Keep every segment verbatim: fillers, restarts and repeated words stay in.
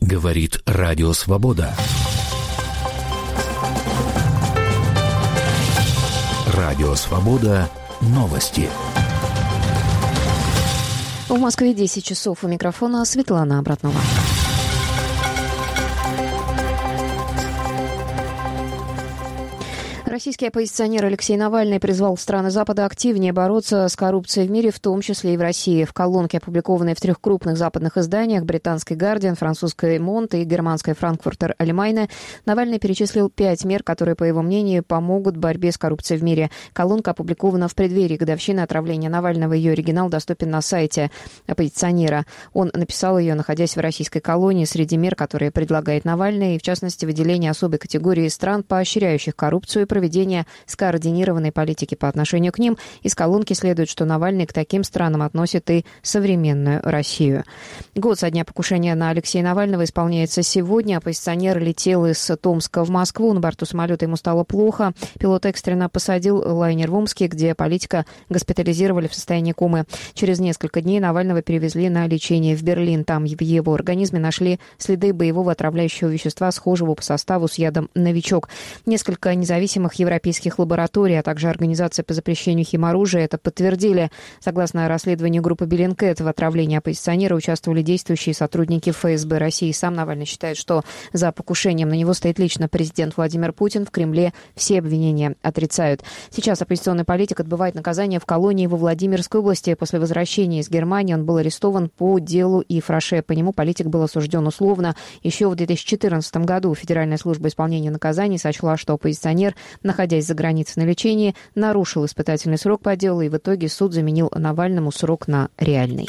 Говорит Радио Свобода. Радио Свобода. Новости. В Москве десять часов. У микрофона Светлана Обратнова. Российский оппозиционер Алексей Навальный призвал страны Запада активнее бороться с коррупцией в мире, в том числе и в России. В колонке, опубликованной в трех крупных западных изданиях, британской «Гардиан», французской «Монт» и германской «Франкфуртер Allgemeine», Навальный перечислил пять мер, которые, по его мнению, помогут в борьбе с коррупцией в мире. Колонка опубликована в преддверии годовщины отравления Навального. Ее оригинал доступен на сайте оппозиционера. Он написал ее, находясь в российской колонии. Среди мер, которые предлагает Навальный, и в частности, выделение особой категории стран, поощряющих коррупцию и проведение Проведение скоординированной политики по отношению к ним. Из колонки следует, что Навальный к таким странам относит и современную Россию. Год со дня покушения на Алексея Навального исполняется сегодня. Оппозиционер летел из Томска в Москву. На борту самолета ему стало плохо. Пилот экстренно посадил лайнер в Омске, где политика госпитализировали в состоянии комы. Через несколько дней Навального перевезли на лечение в Берлин. Там в его организме нашли следы боевого отравляющего вещества, схожего по составу с ядом «Новичок». Несколько независимых европейских лабораторий, а также Организация по запрещению химоружия это подтвердили. Согласно расследованию группы Bellingcat, в отравлении оппозиционера участвовали действующие сотрудники эф эс бэ России. Сам Навальный считает, что за покушением на него стоит лично президент Владимир Путин. В Кремле все обвинения отрицают. Сейчас оппозиционный политик отбывает наказание в колонии во Владимирской области. После возвращения из Германии он был арестован по делу Ифраше. По нему политик был осужден условно. Еще в две тысячи четырнадцатом году Федеральная служба исполнения наказаний сочла, что оппозиционер, находясь за границей на лечении, нарушил испытательный срок по делу, и в итоге суд заменил Навальному срок на реальный.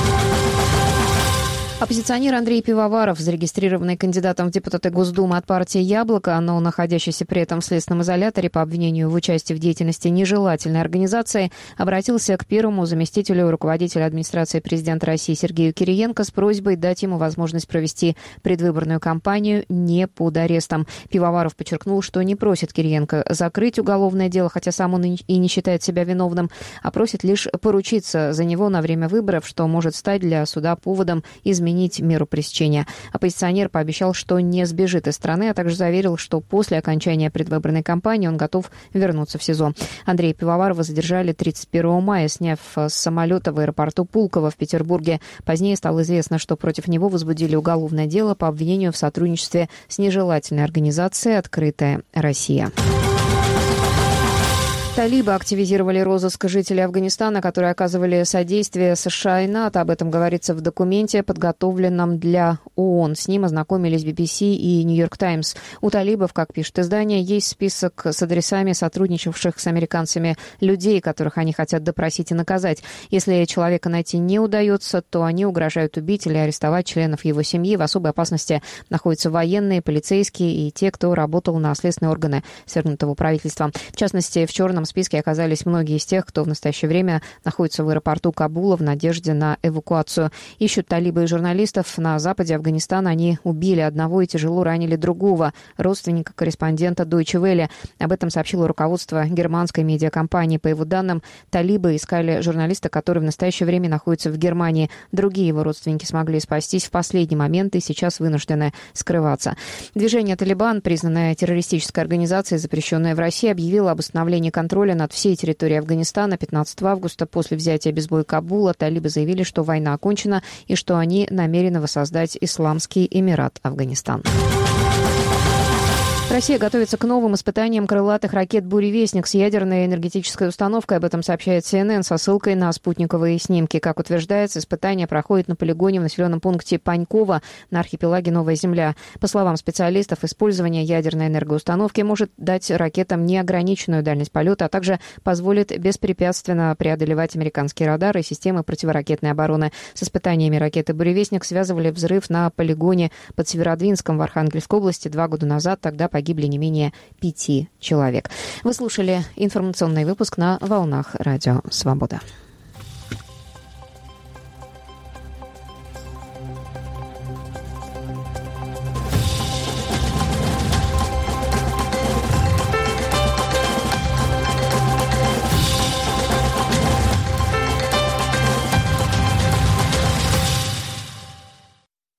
Оппозиционер Андрей Пивоваров, зарегистрированный кандидатом в депутаты Госдумы от партии «Яблоко», но находящийся при этом в следственном изоляторе по обвинению в участии в деятельности нежелательной организации, обратился к первому заместителю руководителя администрации президента России Сергею Кириенко с просьбой дать ему возможность провести предвыборную кампанию не под арестом. Пивоваров подчеркнул, что не просит Кириенко закрыть уголовное дело, хотя сам он и не считает себя виновным, а просит лишь поручиться за него на время выборов, что может стать для суда поводом изменить изменить меру пресечения. Оппозиционер пообещал, что не сбежит из страны, а также заверил, что после окончания предвыборной кампании он готов вернуться в СИЗО. Андрея Пивоварова задержали тридцать первого мая, сняв с самолета в аэропорту Пулково в Петербурге. Позднее стало известно, что против него возбудили уголовное дело по обвинению в сотрудничестве с нежелательной организацией «Открытая Россия». Талибы активизировали розыск жителей Афганистана, которые оказывали содействие США и НАТО. Об этом говорится в документе, подготовленном для ООН. С ним ознакомились би би си и Нью-Йорк Таймс. У талибов, как пишет издание, есть список с адресами сотрудничавших с американцами людей, которых они хотят допросить и наказать. Если человека найти не удается, то они угрожают убить или арестовать членов его семьи. В особой опасности находятся военные, полицейские и те, кто работал на следственные органы свергнутого правительства. В частности, в черном В списке оказались многие из тех, кто в настоящее время находится в аэропорту Кабула в надежде на эвакуацию. Ищут талибы и журналистов. На западе Афганистана они убили одного и тяжело ранили другого, родственника корреспондента Deutsche Welle. Об этом сообщило руководство германской медиакомпании. По его данным, талибы искали журналиста, который в настоящее время находится в Германии. Другие его родственники смогли спастись в последний момент и сейчас вынуждены скрываться. Движение «Талибан», признанное террористической организацией, запрещенное в России, объявило об установлении контроля над всей территорией Афганистана. пятнадцатого августа после взятия без боя Кабула талибы заявили, что война окончена и что они намерены воссоздать Исламский Эмират Афганистан. Россия готовится к новым испытаниям крылатых ракет «Буревестник» с ядерной энергетической установкой. Об этом сообщает си эн эн со ссылкой на спутниковые снимки. Как утверждается, испытания проходят на полигоне в населенном пункте Паньково на архипелаге Новая Земля. По словам специалистов, использование ядерной энергоустановки может дать ракетам неограниченную дальность полета, а также позволит беспрепятственно преодолевать американские радары и системы противоракетной обороны. С испытаниями ракеты «Буревестник» связывали взрыв на полигоне под Северодвинском в Архангельской области два года назад. Тогда погибли не менее пяти человек. Вы слушали информационный выпуск на волнах Радио Свобода.